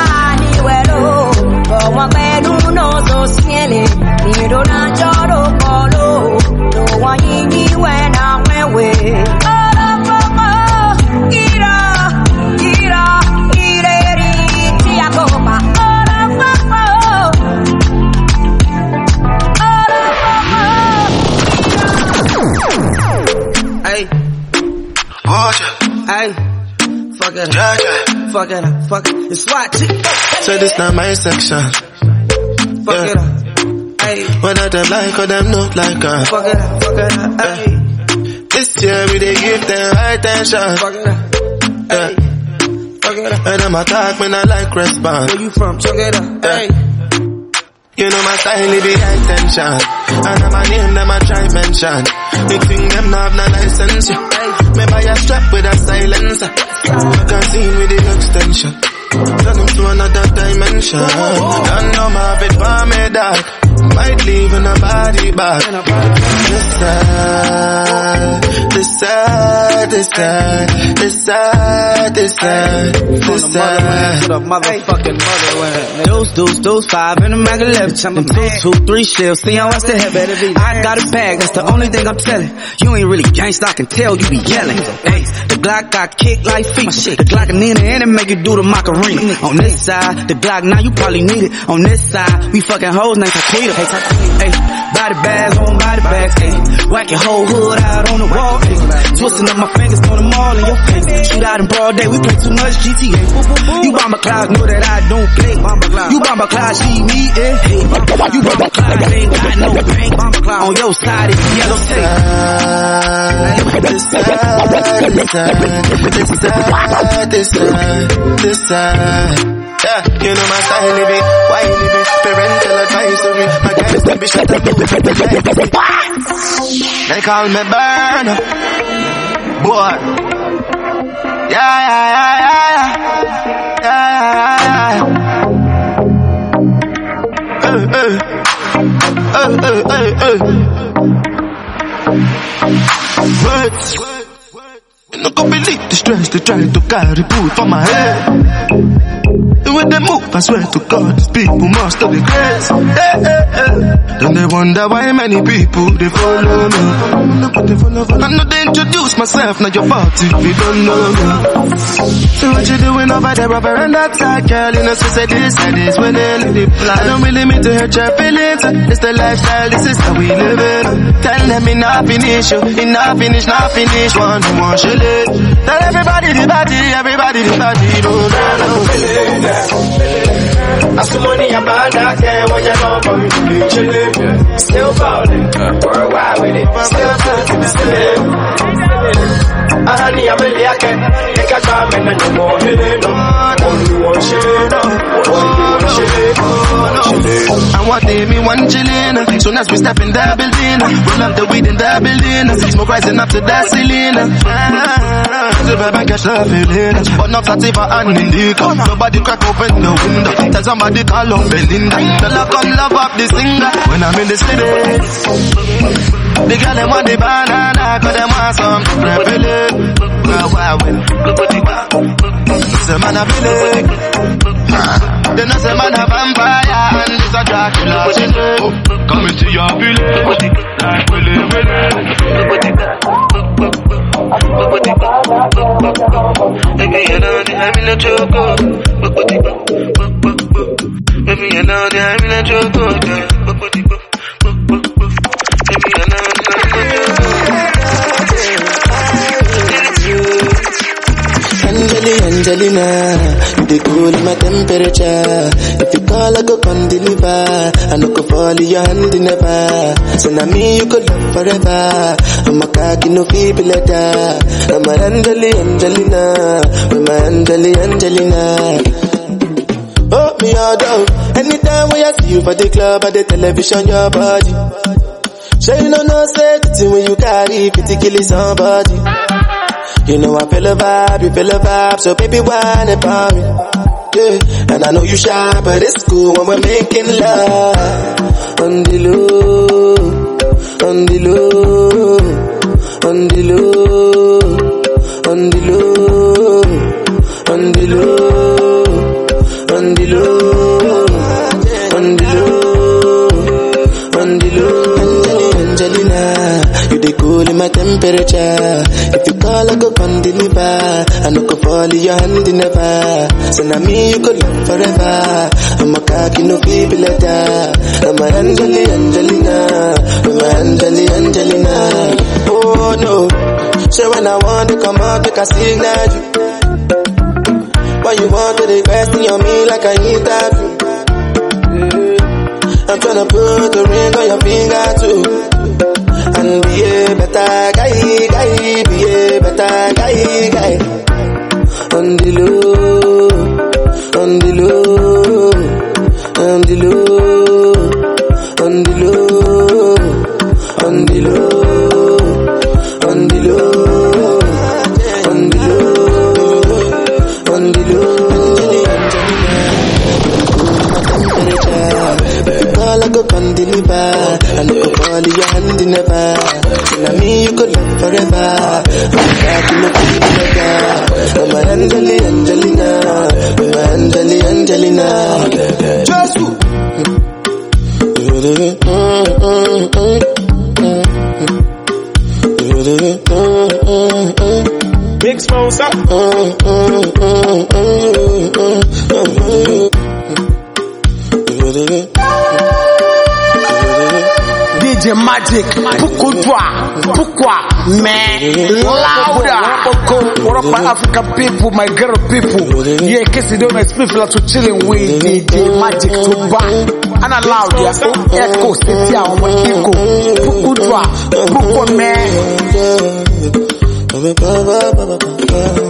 Como que no so ciele, ni do na choro polo, no one ni wena wewe. Ora pomo, ira, tia copa. Ora pomo. Hey, hey, fuck it, it's what. So this not my section. Fuck it up. Ay. Whether them like or them not like us. Fuck it up. Ay. This year we dey give them high tension. Fuck it up. Ay. Fuck it up. When them attack, me not like response. Where you from? Fuck it up. Ay. You know my style, it be high tension. And I'm a name, them a try mention. You think them not have no license, yeah. Me buy a strap with a silencer. You can see with the extension. Turn him to another dimension. Don't know my bit for me, dog. Might leave in a body bag. This side, this side, this side, this side, this side. The motherfucking mother with it. Those 5 in the Mac 11. Them 2, 3 shells. See how I still have it. I got a bag, that's the only thing I'm telling. You ain't really gangsta, I can tell you be yelling. Hey, the Glock got kicked like feet. The Glock and Nina and it make you do the Macarena. On this side, the Glock now you probably need it. On this side, we fucking hoes named Takeda. Hey, body bags on body bags. Hey, whack your whole hood out on the wall. Hey, twisting up my fingers, throw them all in your face. Shoot out in broad day, we play too much GTA. You bomber clouds, know that I don't play. You bomber clouds, see me, eh? Hey, you bomber clouds, ain't got no paint. On your side, it's yellow tape. This side, this side. Yeah, you know my style, living. Why you living? Parental advisory. My guys, they be shut up. They call me Burner. Boy. Yeah. Words. You no go believe the stress they try to carry put on my head. And when they move, I swear to God, these people must have the grace. Then they wonder why many people they follow me. I know they introduce myself, now your fault if you don't know me. So what you doing over there, over and that side, girl? You know, so say this when they live the plan. I don't really mean to hurt your feelings. It's the lifestyle, this is how we live it. Tell them enough finish you, enough finish. One shilling. Tell everybody the body, no. I see money about that there when you know but we be chillin'. Still ballin', worldwide with it. Still talking, still. Honey, I'm really a cat. Take a comment and you won't hit it. Only one shillin', and what they me one chillin'. Soon as we step in the building, roll up the weed in the building. Smoke rising up to the ceiling. The baby catch the feeling, but not sativa and indica. Nobody crack open the window. Tell somebody call on Belinda. Tell her come love up the singer. When I'm in the city, the girl them want the banana, 'cause them want some prevalent. Say man a village, then I say man a vampire and this a Dracula. Come into your village, like Willie. Baby, you know that I'm in a joke. Baby, you know that I'm in a joke. Baby, you know that I'm in a joke. Angelina, you dey cool my temperature. If you call, I go come deliver. I no go fall in your hand never. So now me you could love forever. I'm a cocky no feeble letter. I'm a Angelina, I'm a Angelina. Oh me all down. Anytime when I see you for the club or the television, your body. Sure you know no safety when you carry 50 killing somebody. You know I feel a vibe, you feel a vibe, so baby whine about me. Yeah, and I know you shy, but it's cool when we're making love. On the low, on the low, on the low, on the low, on the low, on the low, on the low, on the low. Angelina, you dey cool in my temperature. If you call, I go come deliver. I no go fall in your hand never. So now me you could love forever. I'm a cocky no feeble letter. I'm a Angelina, I'm a Angelina. Oh no, so when I want to come out, make a signal you. Why you want to request on me like I interview? I'm tryna put a ring on your finger too. And be a better guy, be a better guy. On the low, on the low, on the low, on the low, on the low, on the low, on the low, on the low. All I go come deliver. I no go fall in your hand never. So now me you could love forever. I'm a Angelina, I'm a Angelina. Just Big sponsor. DJ Magic, Pourquoi, mais louder. What up, my African people, my girl people? Yeah, in case you don't know, it's me feel like to chilling with DJ Magic to back. And I loud, yeah, echo, stay here on my echo. Pourquoi, mais.